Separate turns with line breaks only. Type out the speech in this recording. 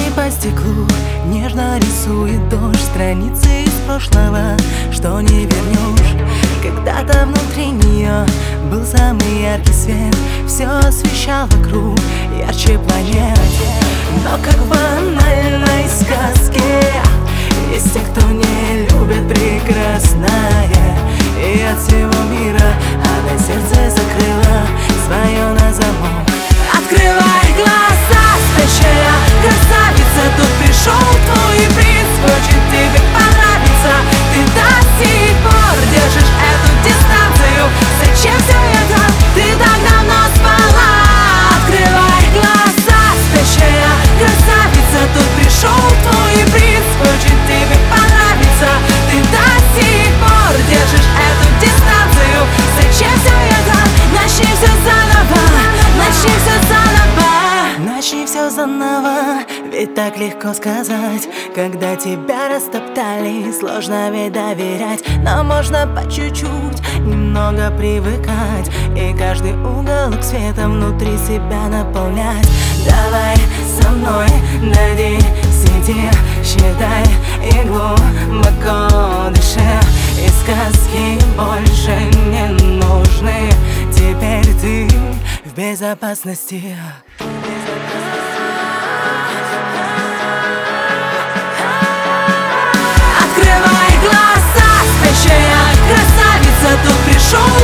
по стеклу нежно рисует дождь, страницы из прошлого, что не вернешь. Когда-то внутри нее был самый яркий свет, все освещал вокруг ярче планет. Но как в банальной сказке есть те, кто не любит прекрасное, и от всего мира она сердце закрыла свое на замок. Открывай глаза, спящая красавица, тут пришел твой принц, хочет тебе понравиться. Ты до сих пор держишь эту дистанцию. Зачем все это? Ты так давно спала. Открывай глаза, спящая красавица, тут пришел твой принц, хочет тебе понравиться. Ты до сих пор держишь эту дистанцию. Зачем все это? Начни все заново, начни все заново. Начни все заново, ведь так легко сказать, когда тебя растоптали. Сложно ведь доверять, но можно по чуть-чуть немного привыкать, и каждый уголок света внутри себя наполнять. Давай со мной, дойди, сиди, считай и глубоко дыши. И сказки больше не нужны, теперь ты в безопасности. Открывай глаза, спящая красавица, тут пришел